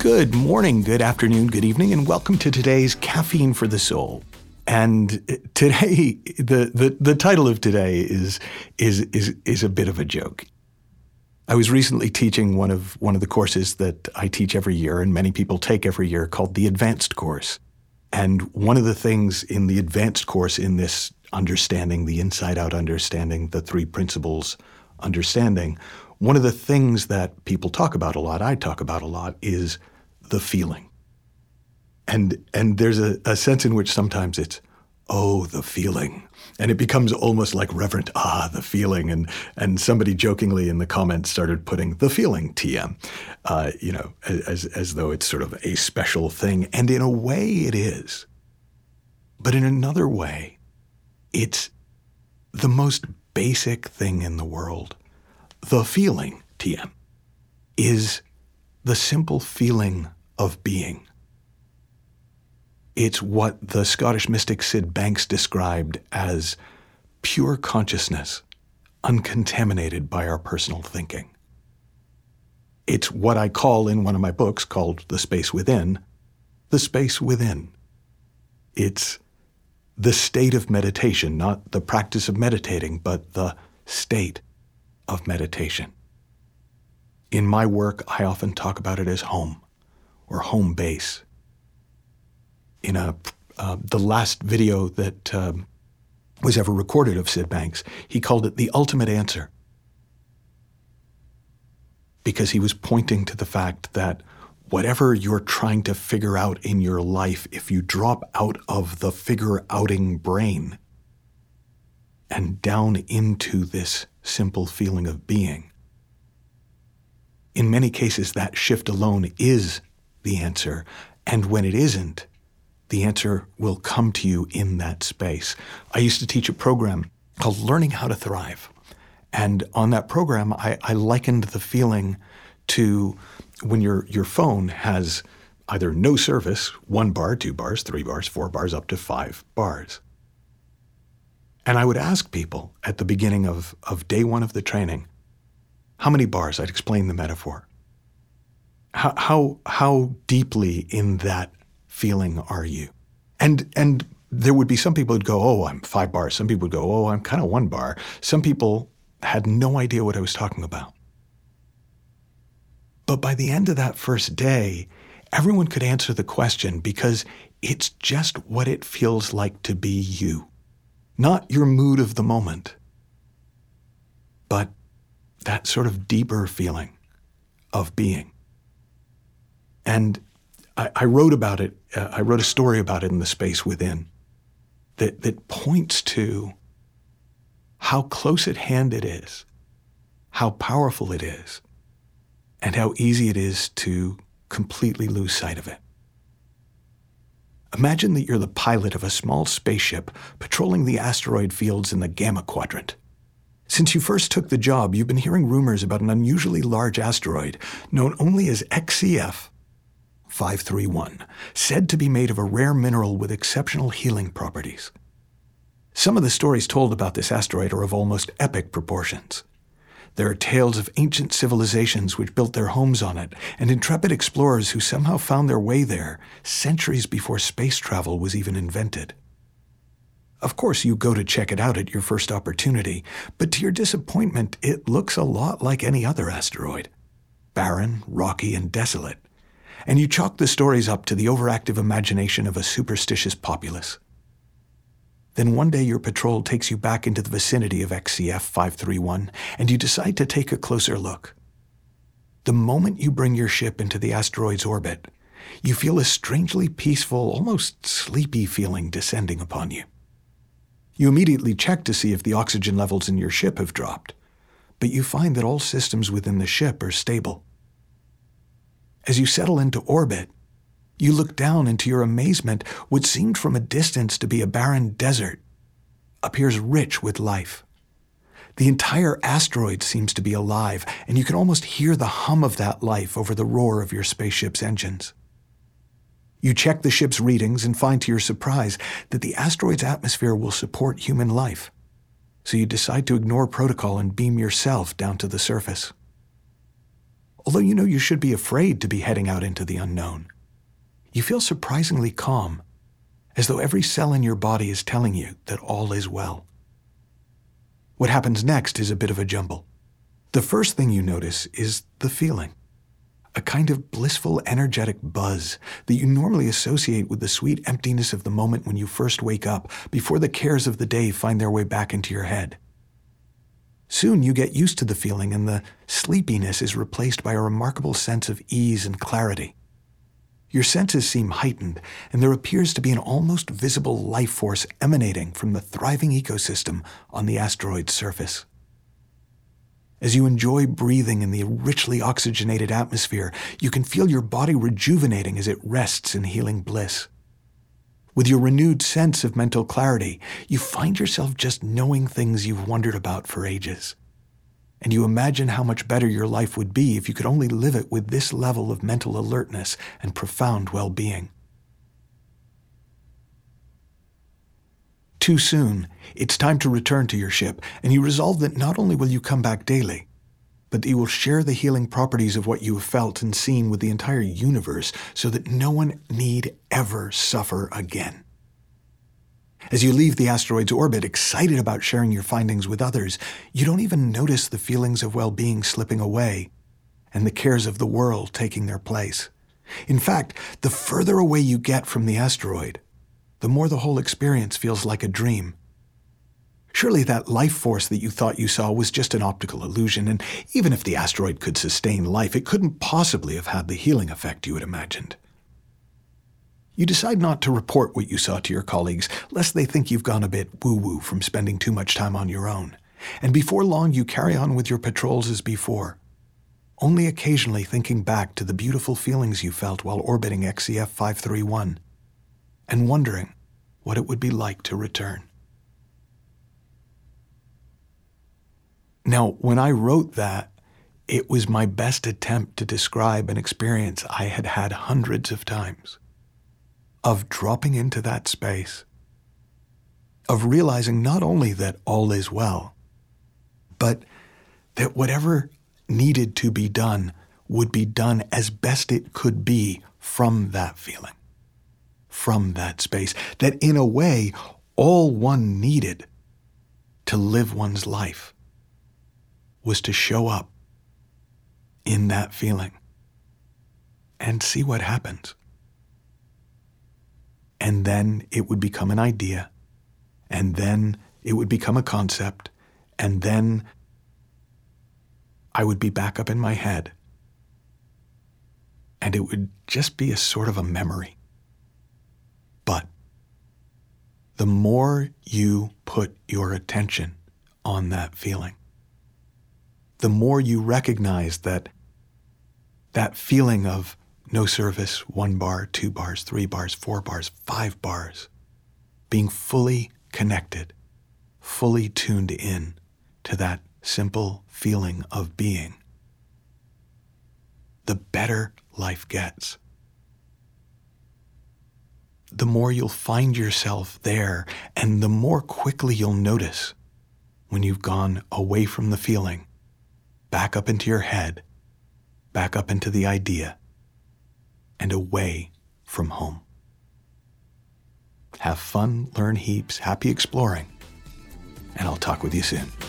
Good morning, good afternoon, good evening, and welcome to today's Caffeine for the Soul. And today, the title of today is a bit of a joke. I was recently teaching one of the courses that I teach every year, and many people take every year, called the Advanced Course. And one of the things in the Advanced Course, in this understanding, the inside-out understanding, the three principles understanding, one of the things that people talk about a lot, I talk about a lot, is the feeling. And there's a sense in which sometimes it's, oh, the feeling. And it becomes almost like reverent, the feeling. And somebody jokingly in the comments started putting the feeling TM, as though it's sort of a special thing. And in a way it is. But in another way, it's the most basic thing in the world. The feeling, TM, is the simple feeling of being. It's what the Scottish mystic Sid Banks described as pure consciousness, uncontaminated by our personal thinking. It's what I call in one of my books, called The Space Within, the space within. It's the state of meditation, not the practice of meditating, but the state of meditation. In my work, I often talk about it as home or home base. In the last video that was ever recorded of Sid Banks, he called it the ultimate answer, because he was pointing to the fact that whatever you're trying to figure out in your life, if you drop out of the figure-outing brain and down into this simple feeling of being, in many cases that shift alone is the answer, and when it isn't, the answer will come to you in that space. I used to teach a program called Learning How to Thrive, and on that program I likened the feeling to when your phone has either no service, 1 bar, 2 bars, 3 bars, 4 bars, up to 5 bars. And I would ask people at the beginning of day one of the training, how many bars? I'd explain the metaphor. How deeply in that feeling are you? And there would be some people who'd go, oh, I'm 5 bars. Some people would go, oh, I'm kind of 1 bar. Some people had no idea what I was talking about. But by the end of that first day, everyone could answer the question, because it's just what it feels like to be you. Not your mood of the moment, but that sort of deeper feeling of being. And I wrote about it. I wrote a story about it in The Space Within that points to how close at hand it is, how powerful it is, and how easy it is to completely lose sight of it. Imagine that you're the pilot of a small spaceship patrolling the asteroid fields in the Gamma Quadrant. Since you first took the job, you've been hearing rumors about an unusually large asteroid known only as XCF 531, said to be made of a rare mineral with exceptional healing properties. Some of the stories told about this asteroid are of almost epic proportions. There are tales of ancient civilizations which built their homes on it, and intrepid explorers who somehow found their way there centuries before space travel was even invented. Of course, you go to check it out at your first opportunity, but to your disappointment, it looks a lot like any other asteroid. Barren, rocky, and desolate. And you chalk the stories up to the overactive imagination of a superstitious populace. Then one day your patrol takes you back into the vicinity of XCF 531, and you decide to take a closer look. The moment you bring your ship into the asteroid's orbit, you feel a strangely peaceful, almost sleepy feeling descending upon you. You immediately check to see if the oxygen levels in your ship have dropped, but you find that all systems within the ship are stable. As you settle into orbit, you look down, and to your amazement, what seemed from a distance to be a barren desert appears rich with life. The entire asteroid seems to be alive, and you can almost hear the hum of that life over the roar of your spaceship's engines. You check the ship's readings and find to your surprise that the asteroid's atmosphere will support human life. So you decide to ignore protocol and beam yourself down to the surface. although you know you should be afraid to be heading out into the unknown. You feel surprisingly calm, as though every cell in your body is telling you that all is well. What happens next is a bit of a jumble. The first thing you notice is the feeling. A kind of blissful, energetic buzz that you normally associate with the sweet emptiness of the moment when you first wake up, before the cares of the day find their way back into your head. Soon you get used to the feeling, and the sleepiness is replaced by a remarkable sense of ease and clarity. Your senses seem heightened, and there appears to be an almost visible life force emanating from the thriving ecosystem on the asteroid's surface. As you enjoy breathing in the richly oxygenated atmosphere, you can feel your body rejuvenating as it rests in healing bliss. With your renewed sense of mental clarity, you find yourself just knowing things you've wondered about for ages. And you imagine how much better your life would be if you could only live it with this level of mental alertness and profound well-being. Too soon, it's time to return to your ship, and you resolve that not only will you come back daily, but that you will share the healing properties of what you have felt and seen with the entire universe so that no one need ever suffer again. As you leave the asteroid's orbit, excited about sharing your findings with others, you don't even notice the feelings of well-being slipping away and the cares of the world taking their place. In fact, the further away you get from the asteroid, the more the whole experience feels like a dream. Surely that life force that you thought you saw was just an optical illusion, and even if the asteroid could sustain life, it couldn't possibly have had the healing effect you had imagined. You decide not to report what you saw to your colleagues, lest they think you've gone a bit woo-woo from spending too much time on your own. And before long, you carry on with your patrols as before, only occasionally thinking back to the beautiful feelings you felt while orbiting XCF 531, and wondering what it would be like to return. Now, when I wrote that, it was my best attempt to describe an experience I had had hundreds of times, of dropping into that space, of realizing not only that all is well, but that whatever needed to be done would be done as best it could be from that feeling, from that space, that in a way, all one needed to live one's life was to show up in that feeling and see what happens. And then it would become an idea, and then it would become a concept, and then I would be back up in my head, and it would just be a sort of a memory. But the more you put your attention on that feeling, the more you recognize that that feeling of no service, 1 bar, 2 bars, 3 bars, 4 bars, 5 bars, being fully connected, fully tuned in to that simple feeling of being, the better life gets. The more you'll find yourself there, and the more quickly you'll notice when you've gone away from the feeling, back up into your head, back up into the idea, and away from home. Have fun, learn heaps, happy exploring, and I'll talk with you soon.